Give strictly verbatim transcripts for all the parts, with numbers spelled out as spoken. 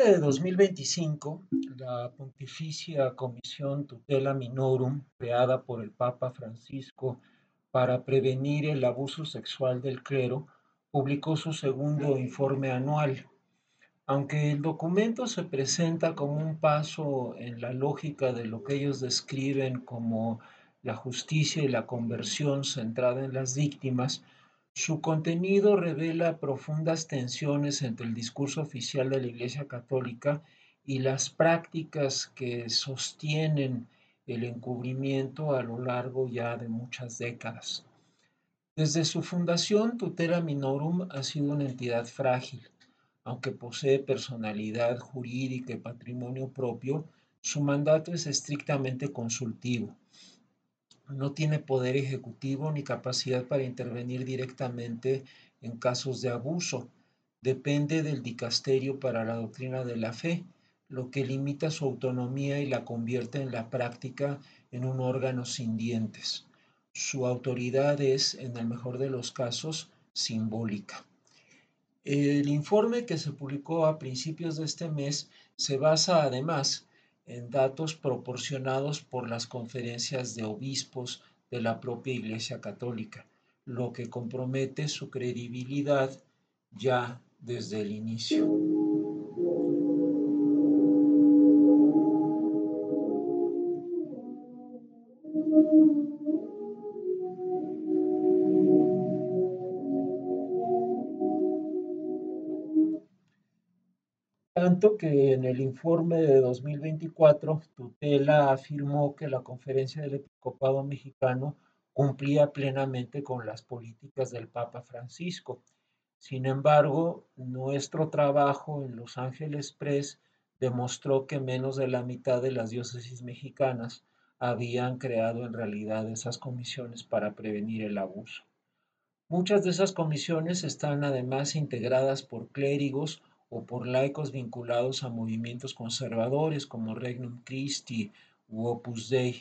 de dos mil veinticinco, la Pontificia Comisión Tutela Minorum, creada por el Papa Francisco para prevenir el abuso sexual del clero, publicó su segundo informe anual. Aunque el documento se presenta como un paso en la lógica de lo que ellos describen como la justicia y la conversión centrada en las víctimas, su contenido revela profundas tensiones entre el discurso oficial de la Iglesia Católica y las prácticas que sostienen el encubrimiento a lo largo ya de muchas décadas. Desde su fundación, Tutela Minorum ha sido una entidad frágil. Aunque posee personalidad jurídica y patrimonio propio, su mandato es estrictamente consultivo. No tiene poder ejecutivo ni capacidad para intervenir directamente en casos de abuso. Depende del Dicasterio para la Doctrina de la Fe, lo que limita su autonomía y la convierte en la práctica en un órgano sin dientes. Su autoridad es, en el mejor de los casos, simbólica. El informe que se publicó a principios de este mes se basa además en datos proporcionados por las conferencias de obispos de la propia Iglesia Católica, lo que compromete su credibilidad ya desde el inicio. Tanto que en el informe de dos mil veinticuatro, Tutela afirmó que la Conferencia del Episcopado Mexicano cumplía plenamente con las políticas del Papa Francisco. Sin embargo, nuestro trabajo en Los Ángeles Press demostró que menos de la mitad de las diócesis mexicanas habían creado en realidad esas comisiones para prevenir el abuso. Muchas de esas comisiones están además integradas por clérigos o por laicos vinculados a movimientos conservadores como Regnum Christi u Opus Dei.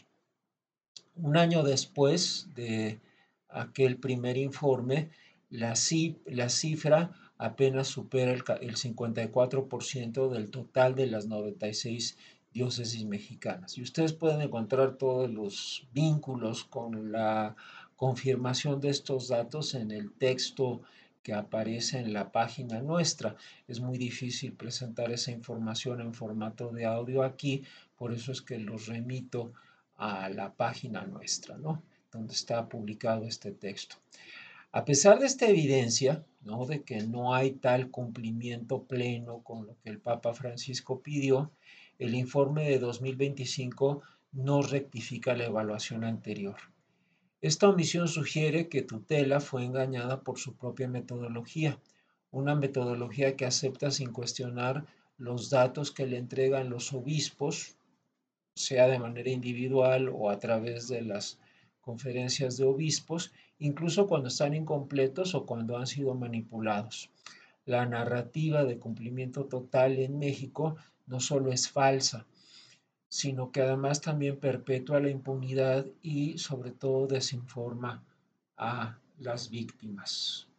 Un año después de aquel primer informe, la, la cifra apenas supera el, el cincuenta y cuatro por ciento del total de las noventa y seis diócesis mexicanas. Y ustedes pueden encontrar todos los vínculos con la confirmación de estos datos en el texto que aparece en la página nuestra. Es muy difícil presentar esa información en formato de audio aquí, por eso es que los remito a la página nuestra, ¿no? Donde está publicado este texto. A pesar de esta evidencia, ¿no? De que no hay tal cumplimiento pleno con lo que el Papa Francisco pidió, el informe de dos mil veinticinco no rectifica la evaluación anterior. Esta omisión sugiere que Tutela fue engañada por su propia metodología, una metodología que acepta sin cuestionar los datos que le entregan los obispos, sea de manera individual o a través de las conferencias de obispos, incluso cuando están incompletos o cuando han sido manipulados. La narrativa de cumplimiento total en México no solo es falsa, sino que además también perpetúa la impunidad y sobre todo desinforma a las víctimas.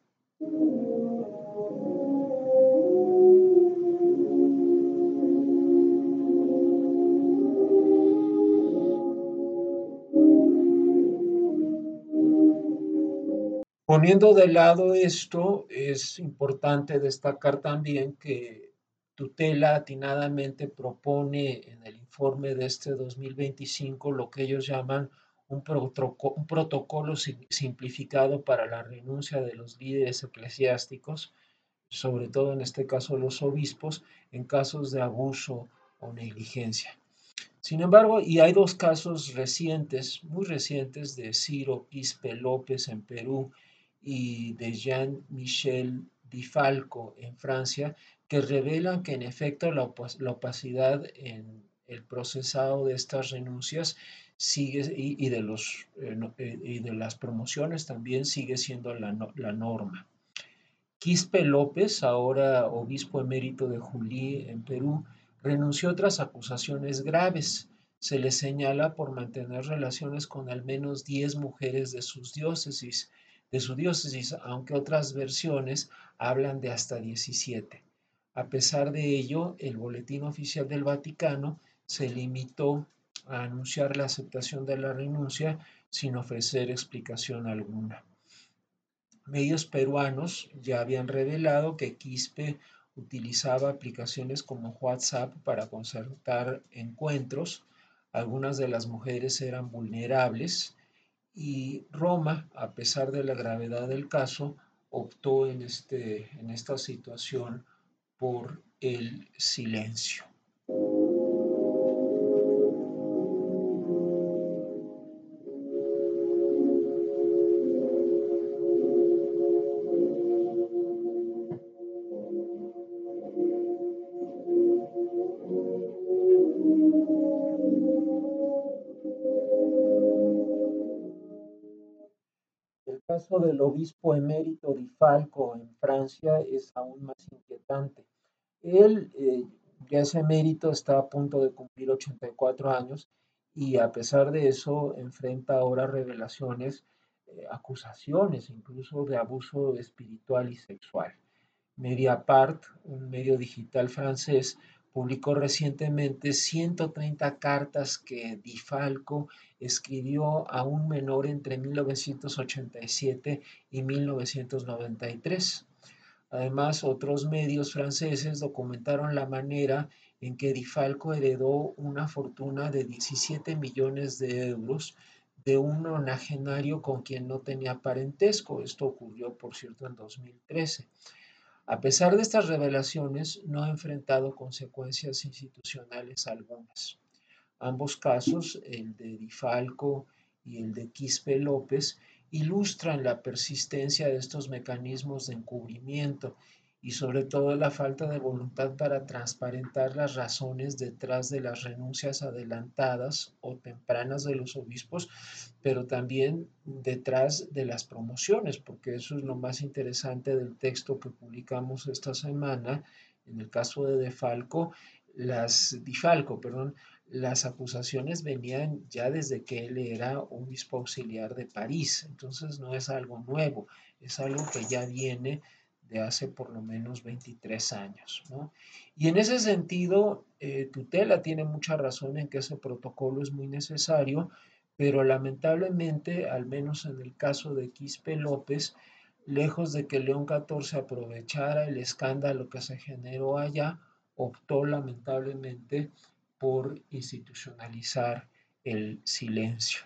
Poniendo de lado esto, es importante destacar también que Tutela atinadamente propone en el informe de este dos mil veinticinco lo que ellos llaman un, protocolo, un protocolo simplificado para la renuncia de los líderes eclesiásticos, sobre todo en este caso los obispos, en casos de abuso o negligencia. Sin embargo, y hay dos casos recientes, muy recientes, de Ciro Quispe López en Perú y de Jean-Michel Di Falco en Francia, que revelan que en efecto la, op la opacidad en el procesado de estas renuncias sigue y, y, de, los, eh, y de las promociones también sigue siendo la, no, la norma. Quispe López, ahora obispo emérito de Juní en Perú, renunció tras acusaciones graves. Se le señala por mantener relaciones con al menos diez mujeres de sus diócesis, de su diócesis, aunque otras versiones hablan de hasta diecisiete. A pesar de ello, el Boletín Oficial del Vaticano se limitó a anunciar la aceptación de la renuncia sin ofrecer explicación alguna. Medios peruanos ya habían revelado que Quispe utilizaba aplicaciones como WhatsApp para concertar encuentros. Algunas de las mujeres eran vulnerables y Roma, a pesar de la gravedad del caso, optó en, este, en esta situación por el silencio. El caso del obispo emérito Di Falco en Francia es aún más inquietante. Él eh, ya ese emérito está a punto de cumplir ochenta y cuatro años y a pesar de eso enfrenta ahora revelaciones, eh, acusaciones incluso de abuso espiritual y sexual. Mediapart, un medio digital francés, publicó recientemente ciento treinta cartas que Di Falco escribió a un menor entre mil novecientos ochenta y siete y mil novecientos noventa y tres. Además, otros medios franceses documentaron la manera en que Di Falco heredó una fortuna de diecisiete millones de euros de un nonagenario con quien no tenía parentesco. Esto ocurrió, por cierto, en dos mil trece. A pesar de estas revelaciones, no ha enfrentado consecuencias institucionales algunas. Ambos casos, el de Di Falco y el de Quispe López, ilustran la persistencia de estos mecanismos de encubrimiento y sobre todo la falta de voluntad para transparentar las razones detrás de las renuncias adelantadas o tempranas de los obispos, pero también detrás de las promociones, porque eso es lo más interesante del texto que publicamos esta semana. En el caso de De Falco, las, Di Falco, perdón, las acusaciones venían ya desde que él era obispo auxiliar de París, entonces no es algo nuevo, es algo que ya viene de hace por lo menos veintitrés años, ¿no? Y en ese sentido, eh, Tutela tiene mucha razón en que ese protocolo es muy necesario, pero lamentablemente, al menos en el caso de Quispe López, lejos de que León catorce aprovechara el escándalo que se generó allá, optó lamentablemente por institucionalizar el silencio.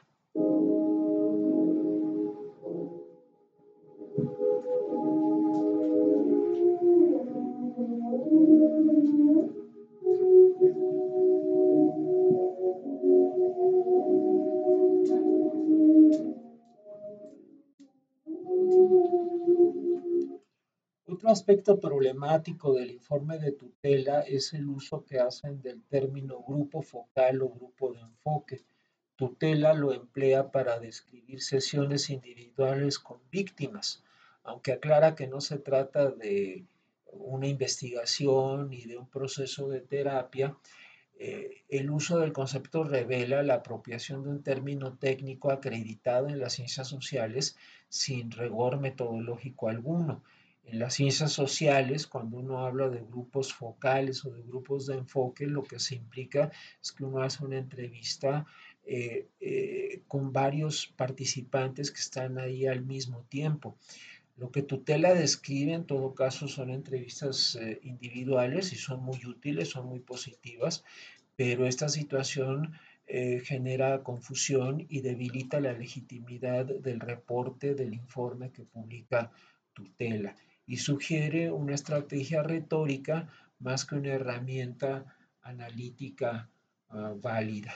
Otro aspecto problemático del informe de tutela es el uso que hacen del término grupo focal o grupo de enfoque. Tutela lo emplea para describir sesiones individuales con víctimas, aunque aclara que no se trata de una investigación ni de un proceso de terapia. Eh, el uso del concepto revela la apropiación de un término técnico acreditado en las ciencias sociales sin rigor metodológico alguno. En las ciencias sociales, cuando uno habla de grupos focales o de grupos de enfoque, lo que se implica es que uno hace una entrevista eh, eh, con varios participantes que están ahí al mismo tiempo. Lo que Tutela describe en todo caso son entrevistas eh, individuales y son muy útiles, son muy positivas, pero esta situación eh, genera confusión y debilita la legitimidad del reporte del informe que publica Tutela y sugiere una estrategia retórica más que una herramienta analítica uh, válida.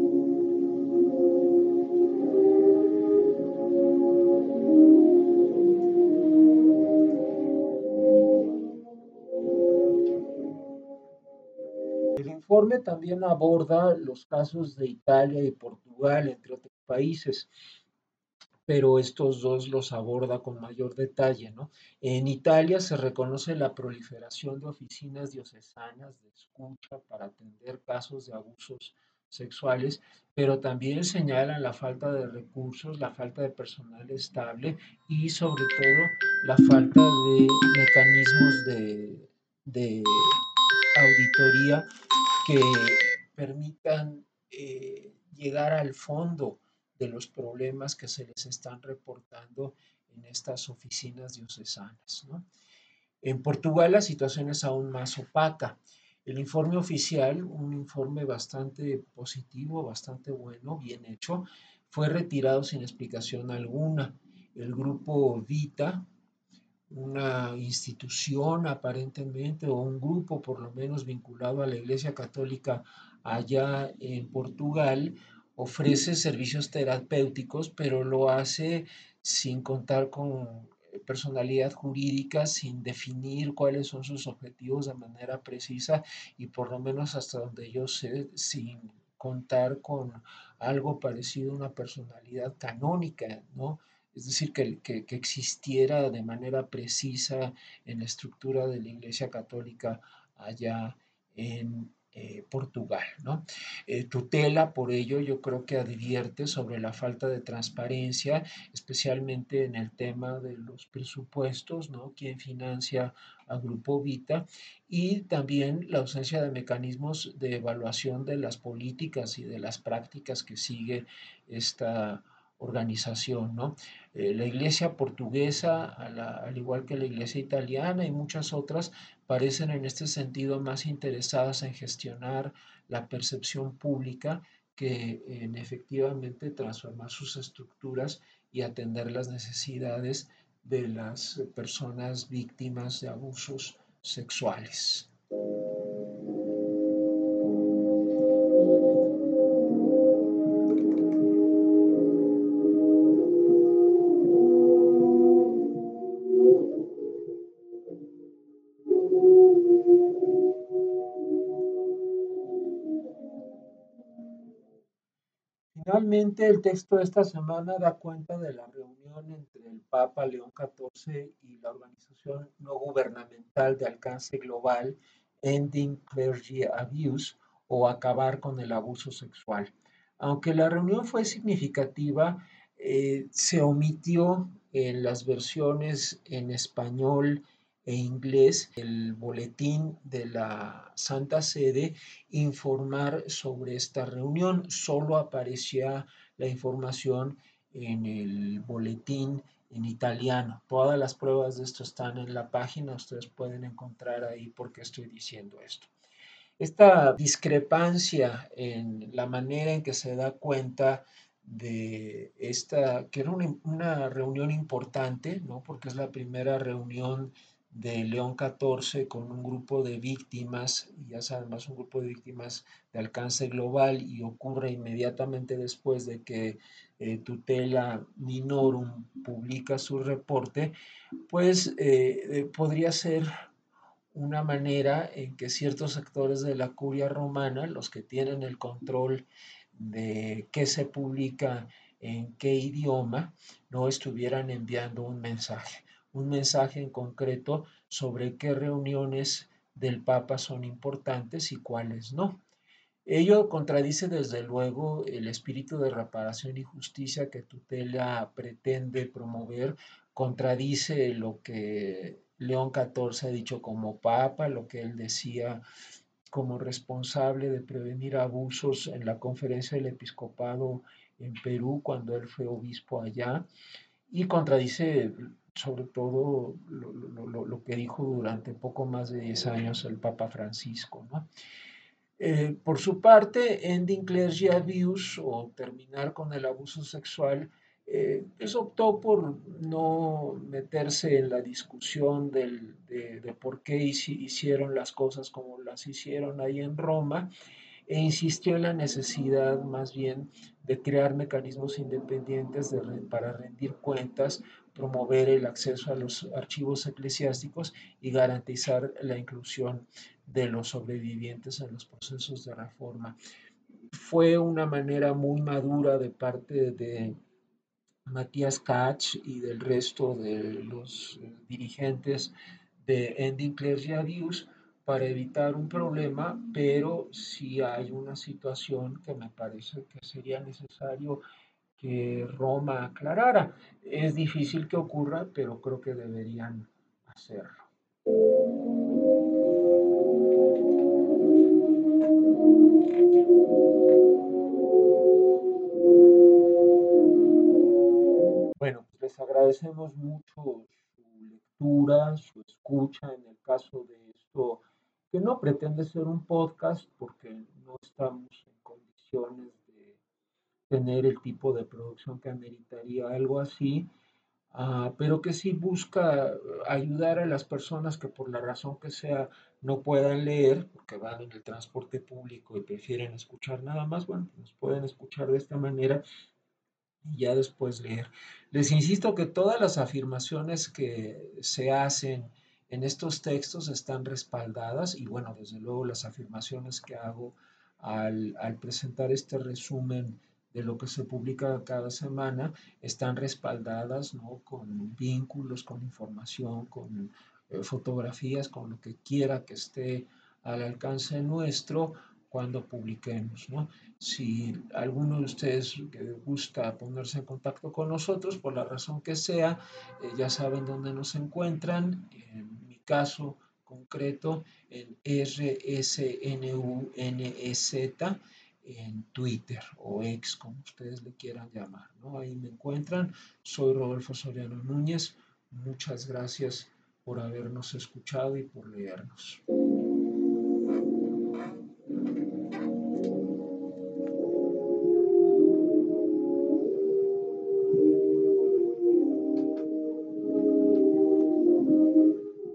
El informe también aborda los casos de Italia y Portugal, entre otros países, pero estos dos los aborda con mayor detalle, ¿no? En Italia se reconoce la proliferación de oficinas diocesanas de escucha para atender casos de abusos sexuales, pero también señalan la falta de recursos, la falta de personal estable y sobre todo la falta de mecanismos de de auditoría que permitan eh, llegar al fondo de los problemas que se les están reportando en estas oficinas diocesanas, ¿no? En Portugal la situación es aún más opaca. El informe oficial, un informe bastante positivo, bastante bueno, bien hecho, fue retirado sin explicación alguna. El grupo Vita, una institución aparentemente o un grupo por lo menos vinculado a la Iglesia Católica allá en Portugal, ofrece servicios terapéuticos, pero lo hace sin contar con personalidad jurídica, sin definir cuáles son sus objetivos de manera precisa y por lo menos hasta donde yo sé, sin contar con algo parecido a una personalidad canónica, ¿no? Es decir, que, que, que, existiera de manera precisa en la estructura de la Iglesia Católica allá en eh, Portugal, ¿no? Eh, tutela, por ello, yo creo que advierte sobre la falta de transparencia, especialmente en el tema de los presupuestos, ¿no? ¿Quién financia a Grupo Vita? Y también la ausencia de mecanismos de evaluación de las políticas y de las prácticas que sigue esta organización, ¿no? Eh, la iglesia portuguesa, a la, al igual que la iglesia italiana y muchas otras, parecen en este sentido más interesadas en gestionar la percepción pública que en efectivamente transformar sus estructuras y atender las necesidades de las personas víctimas de abusos sexuales. Finalmente, el texto de esta semana da cuenta de la reunión entre el Papa León catorce y la organización no gubernamental de alcance global Ending Clergy Abuse o Acabar con el Abuso Sexual. Aunque la reunión fue significativa, eh, se omitió en las versiones en español e inglés el boletín de la Santa Sede informar sobre esta reunión. Solo aparecía la información en el boletín en italiano. Todas las pruebas de esto están en la página, ustedes pueden encontrar ahí por qué estoy diciendo esto. Esta discrepancia en la manera en que se da cuenta de esta, que era una, una reunión importante, ¿no? Porque es la primera reunión de León catorce con un grupo de víctimas, y ya saben, más un grupo de víctimas de alcance global, y ocurre inmediatamente después de que eh, Tutela Minorum publica su reporte, pues eh, eh, podría ser una manera en que ciertos sectores de la curia romana, los que tienen el control de qué se publica en qué idioma, no estuvieran enviando un mensaje, un mensaje en concreto sobre qué reuniones del Papa son importantes y cuáles no. Ello contradice desde luego el espíritu de reparación y justicia que Tutela pretende promover, contradice lo que León catorce ha dicho como papa, lo que él decía como responsable de prevenir abusos en la conferencia del episcopado en Perú cuando él fue obispo allá, y contradice sobre todo lo, lo, lo, lo que dijo durante poco más de diez años el Papa Francisco, ¿no? Eh, por su parte, Ending Clergy Abuse o terminar con el abuso sexual, eh, pues optó por no meterse en la discusión del, de, de, por qué hicieron las cosas como las hicieron ahí en Roma, e insistió en la necesidad más bien de crear mecanismos independientes de, para rendir cuentas, promover el acceso a los archivos eclesiásticos y garantizar la inclusión de los sobrevivientes en los procesos de reforma. Fue una manera muy madura de parte de Matías Kach y del resto de los dirigentes de Ending Clergy Abuse para evitar un problema, pero sí hay una situación que me parece que sería necesario que Roma aclarara. Es difícil que ocurra, pero creo que deberían hacerlo. agradecemos mucho su lectura, su escucha en el caso de esto, que no pretende ser un podcast porque no estamos en condiciones de tener el tipo de producción que ameritaría algo así, ah, pero que sí busca ayudar a las personas que por la razón que sea no puedan leer, porque van en el transporte público y prefieren escuchar nada más, bueno, pues nos pueden escuchar de esta manera y ya después leer. Les insisto que todas las afirmaciones que se hacen en estos textos están respaldadas y bueno, desde luego las afirmaciones que hago al, al presentar este resumen de lo que se publica cada semana están respaldadas, ¿no? Con vínculos, con información, con eh, fotografías, con lo que quiera que esté al alcance nuestro cuando publiquemos, ¿no? Si alguno de ustedes gusta ponerse en contacto con nosotros, por la razón que sea, eh, ya saben dónde nos encuentran. En mi caso concreto, en R S N U N E Z, en Twitter o X, como ustedes le quieran llamar, ¿no? Ahí me encuentran. Soy Rodolfo Soriano Núñez. Muchas gracias por habernos escuchado y por leernos.